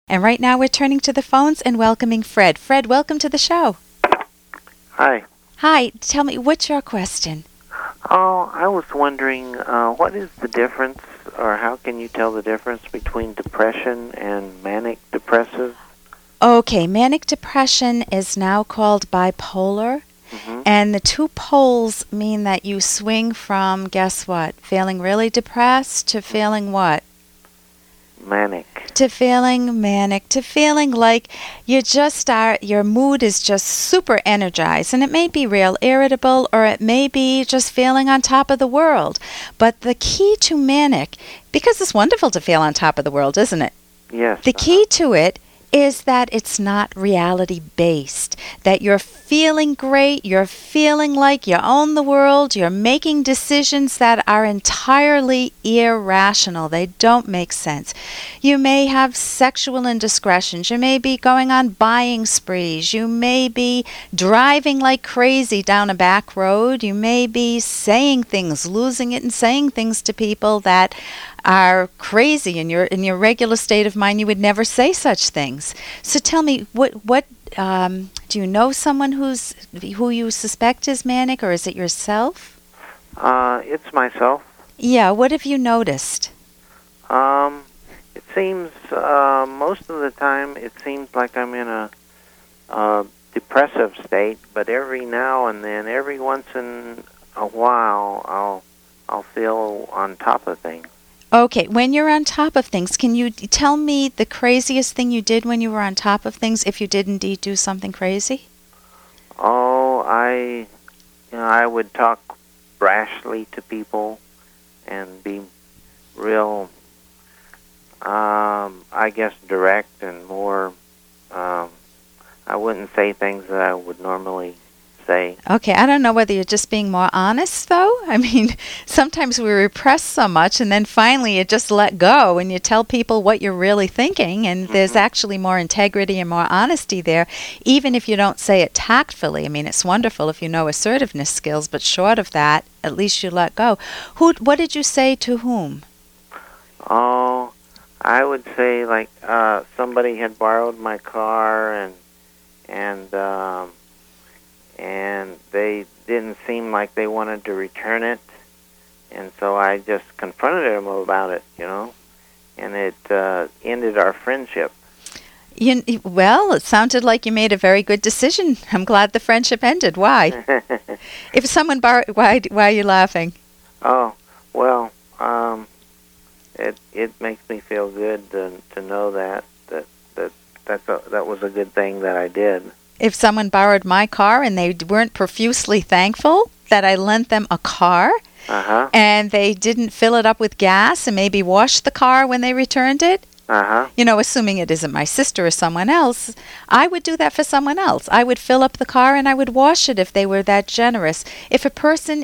And right now we're turning to the phones and welcoming Fred. Fred, welcome to the show. Hi. Hi, tell me, what's your question? Oh, I was wondering, what is the difference, or how can you tell the difference between depression and manic depressive? Okay, manic depression is now called bipolar. Mm-hmm. And the two poles mean that you swing from, guess what, feeling really depressed to feeling what? Manic. To feeling manic, to feeling like your mood is just super energized, and it may be real irritable, or it may be just feeling on top of the world. But the key to manic, because it's wonderful to feel on top of the world, isn't it? Yes. The key to it is that it's not reality-based, that you're feeling great, you're feeling like you own the world, you're making decisions that are entirely irrational. They don't make sense. You may have sexual indiscretions. You may be going on buying sprees. You may be driving like crazy down a back road. You may be saying things, losing it and saying things to people that are crazy. In your regular state of mind, you would never say such things. So tell me, what do you know someone who you suspect is manic, or is it yourself? It's myself. Yeah, what have you noticed? It seems, most of the time, it seems like I'm in a depressive state, but every now and then, every once in a while, I'll feel on top of things. Okay, when you're on top of things, can you tell me the craziest thing you did when you were on top of things, if you did indeed do something crazy? Oh, I would talk brashly to people and be real, I guess, direct and more, I wouldn't say things that I would normally say. Okay, I don't know whether you're just being more honest, though. I mean, sometimes we repress so much, and then finally you just let go and you tell people what you're really thinking, and there's actually more integrity and more honesty there, even if you don't say it tactfully. I mean, it's wonderful if you know assertiveness skills, but short of that, at least you let go. What did you say to whom? Oh, I would say, like, somebody had borrowed my car, and they didn't seem like they wanted to return it, and so I just confronted them about it, and it ended our friendship. Well, it sounded like you made a very good decision. I'm glad the friendship ended. Why? If someone borrowed, why are you laughing? Oh, well, it makes me feel good to know that was a good thing that I did. If someone borrowed my car and they weren't profusely thankful that I lent them a car, and they didn't fill it up with gas and maybe wash the car when they returned it, assuming it isn't my sister or someone else, I would do that for someone else. I would fill up the car and I would wash it if they were that generous. If a person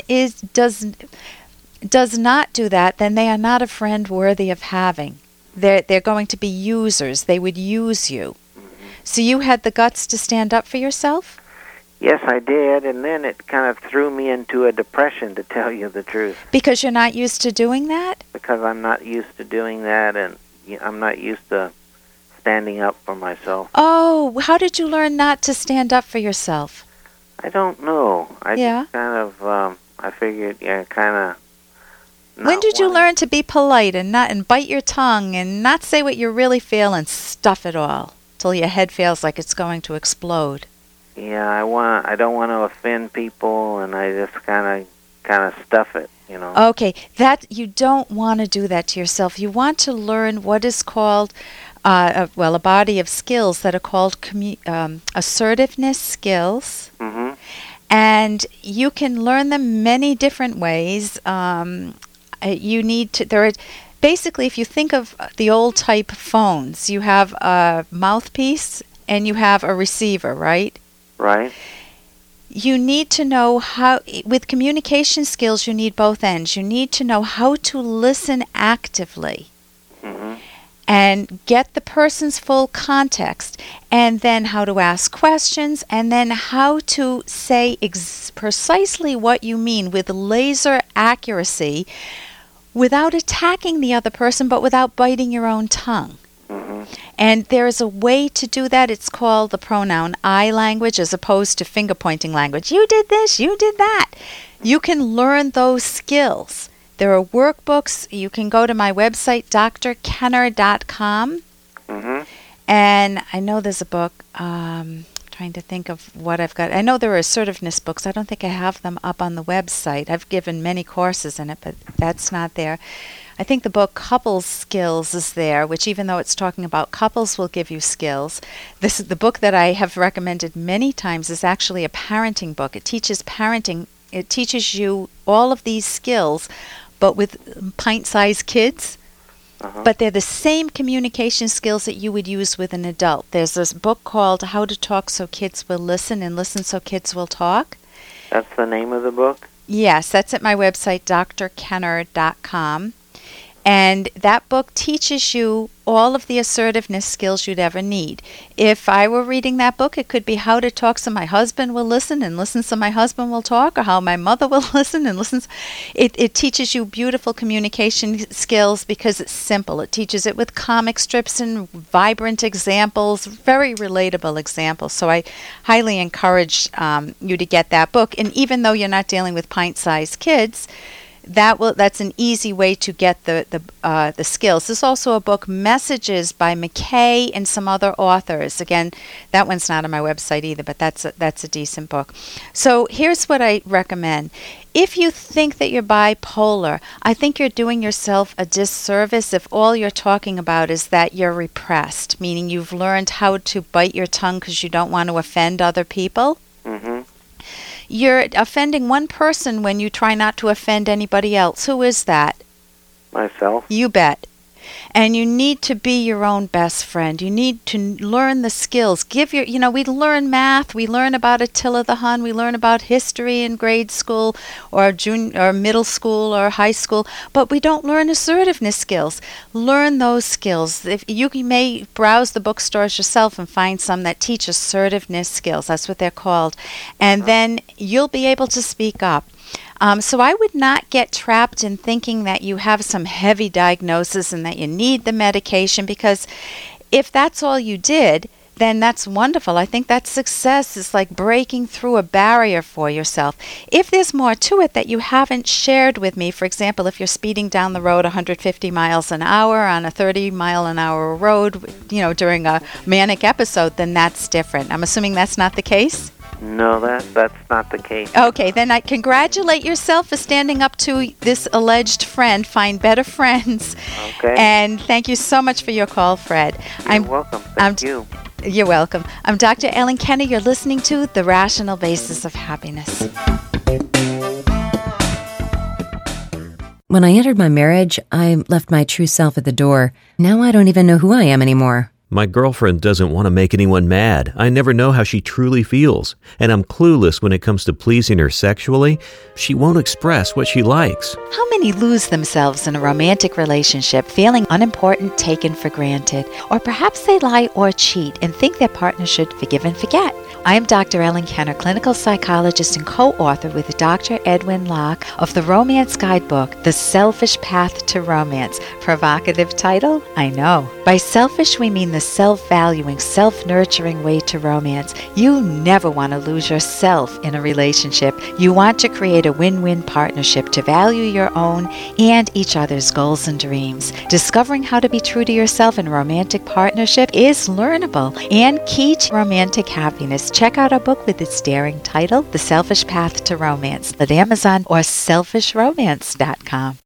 does not do that, then they are not a friend worthy of having. They're going to be users. They would use you. So you had the guts to stand up for yourself? Yes, I did, and then it kind of threw me into a depression, to tell you the truth. Because you're not used to doing that? Because I'm not used to doing that, and I'm not used to standing up for myself. Oh, how did you learn not to stand up for yourself? I don't know. Just kind of, I figured, kind of... When did you learn to be polite and bite your tongue and not say what you really feel and stuff it all till your head feels like it's going to explode? Yeah, I don't want to offend people, and I just kind of stuff it, Okay, that you don't want to do that to yourself. You want to learn what is called, a body of skills that are called assertiveness skills. Mm-hmm. And you can learn them many different ways. You need to. Basically, if you think of the old type phones, you have a mouthpiece and you have a receiver, right? Right. You need to know how, with communication skills, you need both ends. You need to know how to listen actively and get the person's full context, and then how to ask questions, and then how to say precisely what you mean with laser accuracy without attacking the other person, but without biting your own tongue. And there is a way to do that. It's called the pronoun I language as opposed to finger pointing language. You did this, you did that. You can learn those skills. There are workbooks. You can go to my website, drkenner.com. Mm-hmm. And I know there's a book, trying to think of what I've got. I know there are assertiveness books. I don't think I have them up on the website. I've given many courses in it, but that's not there. I think the book Couples Skills is there, which even though it's talking about couples will give you skills. This is the book that I have recommended many times is actually a parenting book. It teaches parenting. It teaches you all of these skills, but with pint-sized kids. But they're the same communication skills that you would use with an adult. There's this book called How to Talk So Kids Will Listen and Listen So Kids Will Talk. That's the name of the book? Yes, that's at my website, drkenner.com. And that book teaches you all of the assertiveness skills you'd ever need. If I were reading that book, it could be how to talk so my husband will listen and listen so my husband will talk, or how my mother will listen and listen. It teaches you beautiful communication skills because it's simple. It teaches it with comic strips and vibrant examples, very relatable examples. So I highly encourage you to get that book. And even though you're not dealing with pint-sized kids, that's an easy way to get the skills. There's also a book, Messages by McKay and some other authors. Again, that one's not on my website either, but that's a decent book. So here's what I recommend. If you think that you're bipolar, I think you're doing yourself a disservice if all you're talking about is that you're repressed, meaning you've learned how to bite your tongue because you don't want to offend other people. Mm-hmm. You're offending one person when you try not to offend anybody else. Who is that? Myself. You bet. And you need to be your own best friend. You need to learn the skills. We learn math. We learn about Attila the Hun. We learn about history in grade school or middle school or high school. But we don't learn assertiveness skills. Learn those skills. If you may browse the bookstores yourself and find some that teach assertiveness skills. That's what they're called. And then you'll be able to speak up. So I would not get trapped in thinking that you have some heavy diagnosis and that you need the medication, because if that's all you did, then that's wonderful. I think that success is like breaking through a barrier for yourself. If there's more to it that you haven't shared with me, for example, if you're speeding down the road 150 miles an hour on a 30-mile-an-hour road, during a manic episode, then that's different. I'm assuming that's not the case? No, that's not the case. Okay, then I congratulate yourself for standing up to this alleged friend. Find better friends. Okay. And thank you so much for your call, Fred. You're welcome. Thank you. You're welcome. I'm Dr. Ellen Kenner. You're listening to The Rational Basis of Happiness. When I entered my marriage, I left my true self at the door. Now I don't even know who I am anymore. My girlfriend doesn't want to make anyone mad. I never know how she truly feels, and I'm clueless when it comes to pleasing her sexually. She won't express what she likes. How many lose themselves in a romantic relationship, feeling unimportant, taken for granted? Or perhaps they lie or cheat and think their partner should forgive and forget. I am Dr. Ellen Kenner, clinical psychologist and co-author with Dr. Edwin Locke of the Romance Guidebook, The Selfish Path to Romance. Provocative title? I know. By selfish, we mean the self-valuing, self-nurturing way to romance. You never want to lose yourself in a relationship. You want to create a win-win partnership to value your own and each other's goals and dreams. Discovering how to be true to yourself in a romantic partnership is learnable and key to romantic happiness. Check out our book with its daring title, The Selfish Path to Romance, at Amazon or selfishromance.com.